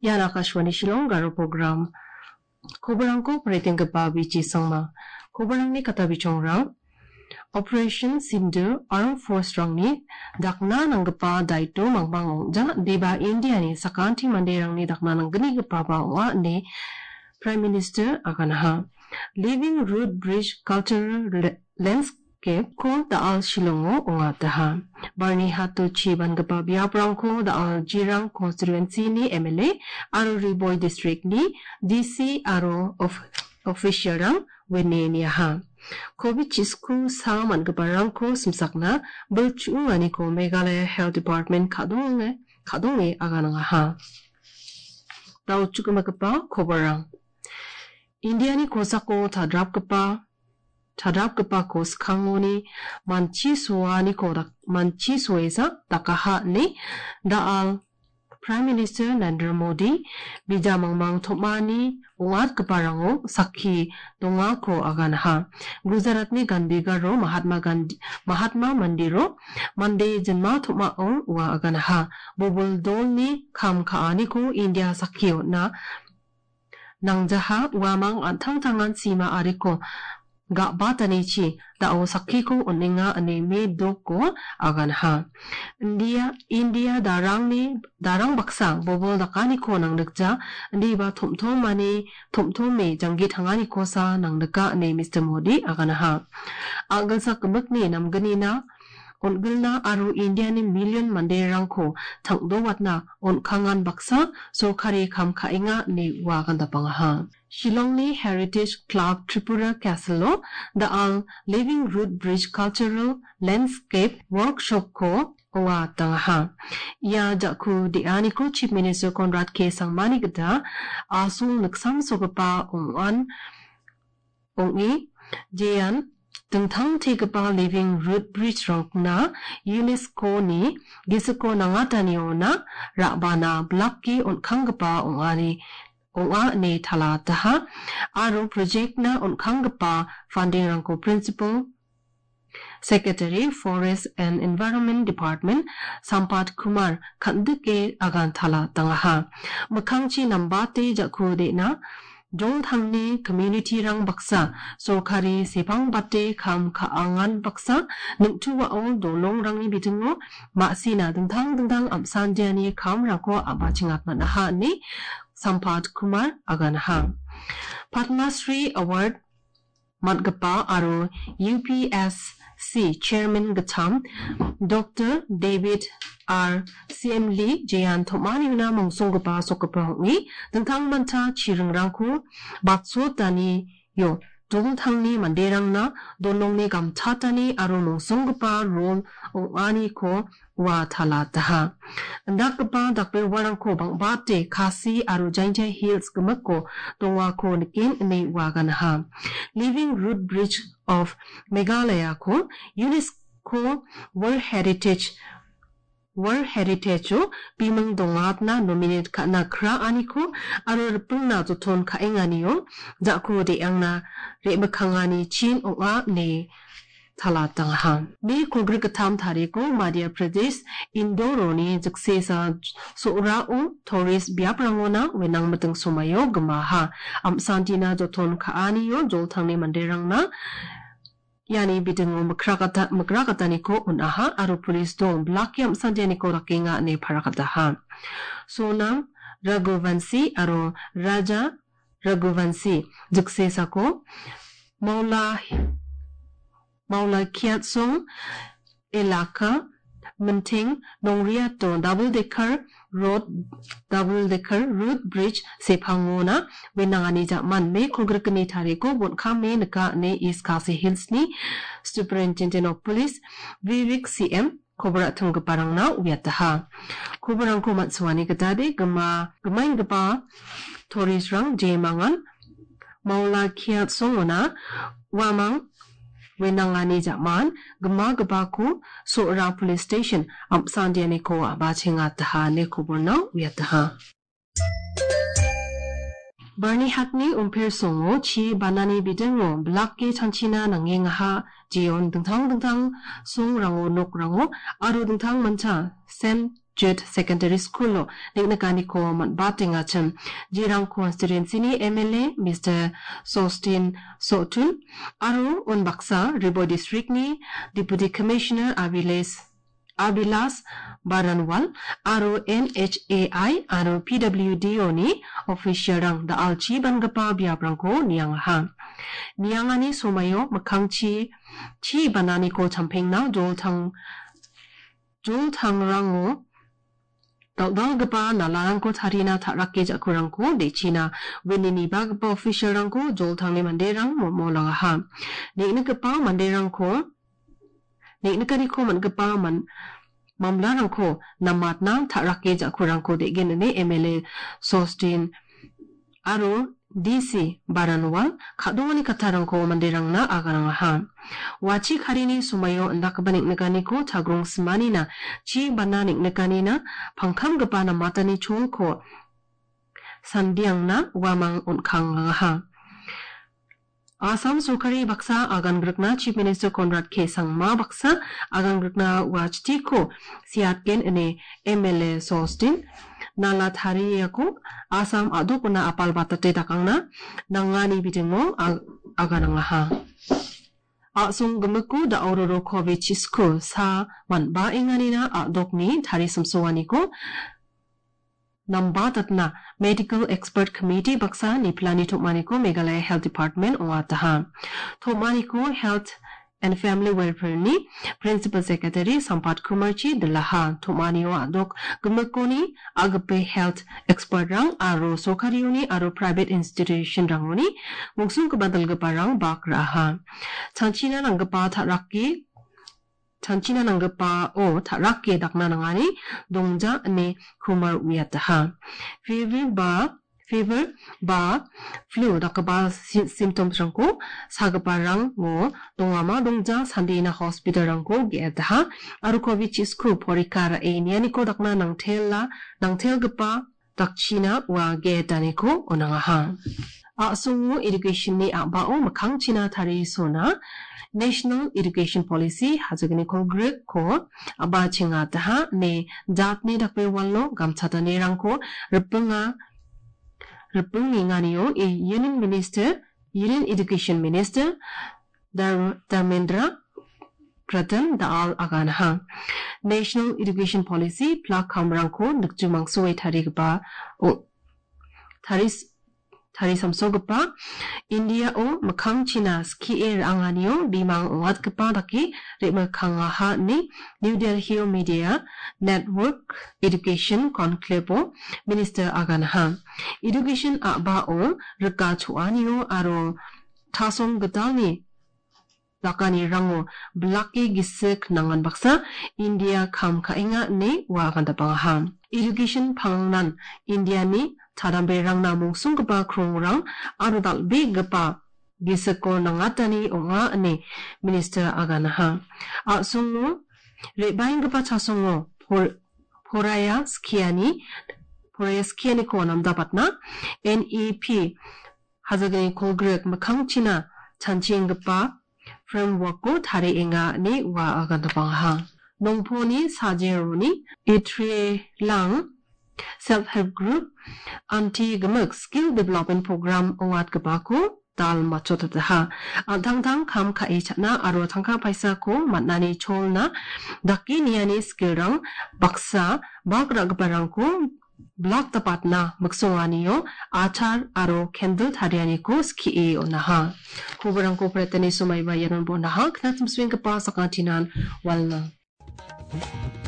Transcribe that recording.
Yan Akashwani Shillong Garo program. Kobarang ko operating gaba bichi sangma. Kobarang ni kata bichong rang. Operation Sindur Armed Force rang ni dakna nang gapa daito mangbangong ja deba India ni sakanti manderang ni dakna nang gani gapa bawa ni Prime Minister aganaha. Living Root Bridge Cultural Landscape ko daal Shillongo ongataha. Barni hato chiban gapa biaprang ko daal Jirang constituency ni MLA aro Riboy district ni DC aro official rang weneniaha. COVID chisku sa man gabarang ko simsakna belchu ani ko Meghalaya Health Department kadonge agananga ha. Tau chukumagapa kobarang. India ni kosako tadrap kapa ko skangoni manchi soani ko manchi soesa takaha ni daal Prime Minister Narendra Modi bijamangmang thomani ungat kaparango sakhi donga ko aganaha. Gujarat ni Gandhigaro Mahatma Mandiro Mande Janma thoma o wa aganaha. Bobol dol ni kham khaani ko India sakhiyo na nangjaha wamang antang tangan sima ariko ga batani chi dao sakhi ko oninga ane me doko aganha. India darang baksa bobol dakani ko nang nakja ndi ba thomthom me jangi thangani ko sa nang naka ane Mr. Modi aganha. Agal sa kamak ni namgani na ongelna aru India ni million manderang ko thangdo watna on khangan baksa sorkari kham khainga ni waganda pangaha. Shillong ni Heritage Club Tripura Castle the Living Root Bridge Cultural Landscape Workshop ko wa tangaha. Ya jakku di aniko Chief Minister Conrad K. Sangmani gada asul naksam sogapa ongi jean tengthang tegapa Living Root Bridge rangna UNESCO ni gisako nangatani ona rabana blaki onkhangapa onga ne thala taha aro project na onkhangpa funding rangko Principal Secretary Forest and Environment Department Sampat Kumar khandike agan thala tangaha. Makhangchi nambate jakku de na Jongthangni community rang baksa sorkari sepang bate kham khaangan baksa ningtuwa ol dolong rangni bitungo masina dengthang amsanjani kham rangko abachingat manaha ni Sampat Kumar aganha. Padma Shri Award Matgapa aro UPSC Chairman Gatam Dr. David R. CM Lee Jayan Thomani na mongsonggapa sokapa hongi dengthang manta chiringrangko bakso tani yo dongthangni manderangna dolongni gamchatani aro mongsonggapa role ongani ko wa thala taha. Ndakpa dakpe warangko bangbate kasi aro Jainjai Hills gemako dongwa ko nikin ni waganaha. Living Root Bridge of Meghalaya ko UNESCO World Heritage o bimang dongat na nominate ka na kra aniko aro repung na tuton kaingani o jakko de ang na rebekangani chin o nga ne talatangha. Ni kongregatam tariko Madhya Pradesh Indoro ni jaksesa suura o tourist biaprangona wenang mateng sumayo gemaha amsantina tuton kaani o joltang ni manderang na yani bidengo makrakata niko unaha aro police dong blakiam sanje niko rakinga ne parakataha. Sonam Raghuvanshi aro Raja Raghuvanshi jaksesa ko Maula Kiatsong Elaka Menting Nongria to double decker root bridge sepangona wenangani jakman me kongrekani tariko bonka me neka ne East Khasi Hills ni Superintendent of Police Vivek CM kobra tunggaparang na uyataha. Kobarang ko matswani katade gemain gapa tourist rang jemangan Maula Kiatsong ona wamang wenangani jakman gaba so'ra police station amsandia ne ko abachinga taha ne kuburna uyataha. Barney Hackney umper songo chi banani bidengo blakki chanchina nangengaha jion dengtang song rango nok rango aro dengtang mancha St. Jude Secondary School lo niknakani ko man bating acham Jirang constituency ni MLA Mr. Sostin Sotun aro on baksa Ribo district ni Deputy Commissioner Abilas Baranwal aro NHAI aro PWDO ni official rang da alchi bangapa biabrang ko niang ni sumayo makangchi chi banani ko champeng na jol thang rango dal gapa na larang ko tharina tharake jakurang ko de china winini bag pa official rang ko jol thang ni manderang mo lang ni gapa manderang ko nikari ko man gapa man mamlarang ko namat na tharake jakurang ko de gen ni MLA Sostin aro DC Baranwal kadongani katarang ko mandirang na agarang wachi kharini sumayo ndakbanik nakani ko chagrong smani na chi bananik nakani na pangkham gapa na matani chol ko sandiang na wamang unkhang Assam Sokari Baksa Agan Grukna Chief Minister Conrad K. Sangma Baksa Agan Grukna Wachti ko siatken ene MLA Sostin Nala Thari ko Assam adukuna apal batate takangna nangani bidengo agananga Asung gemeku da auroro COVID chisko sa man ba inganina adokni thari samsowani ko Nambatatna Medical Expert Committee Baksa Niplani Thokmaniko Meghalaya Health Department Owataha Thokmaniko Health and Family Welfare ni Principal Secretary Sampat Kumarchi Delaha Thokmanio Adok Gumakoni Agape Health Expert Rang Aro Sokariuni Aro Private Institution Rangoni Mugsung Kabadal Gaparang Bakraha Chanchina Nangapa Tharaki Chanchina nanggapa o tharake dakna nangani dongja ne kumar wiyataha fever ba flu dakaba symptoms rangko sagapa rang ngo dongama dongja sandina hospital rangko geataha aru covid chisku porikara eniani ko dakna nangtel gapa dakchina wa geetaniko onangaha Asungu education ni abao makang china thari sona National Education Policy hazagani Congress ko aba chinga taha ne jatni dakpe wallo gamchata ne rangko repungi nganiyo Union Education Minister Dharmendra Pradhan Dal Aganaha National Education Policy plak kamrangko nukjumangsuwe tharigba Thari samsogpa India o makang China ski air anganio bimang watgpa daki remakanga ha ni New Delhi Media Network Education Conclave Minister Aganaha Education aba o reka chuanio aro thasong gadalni lakani rango blaki gisik nangan baksa India kam kainga ni wa gandapanga Education pangnan India ni Tadambe rang namung sunggapa krong rang arudal big gapa gisako nangatani onga ne Minister Aganaha sungu rebaing gapa chasongo poraya skiani ko namdapatna NEP hazagani kolgrek makang china chanching gapa framework ko thare enga ne wa agandapanga nongponi sajeroni itre lang Self-help group anti-gamuk skill development program ongat gabako dal machotataha antang kam kai chana aro tangka paisa ko matnani cholna daki niani skill rang baksa bagra gabarang ko block tapatna maksongani yo achar aro candle thariani ko ski e onaha kubarang ko pretani sumai ba yaron bonaha knatum swing ka pa sakatinan walna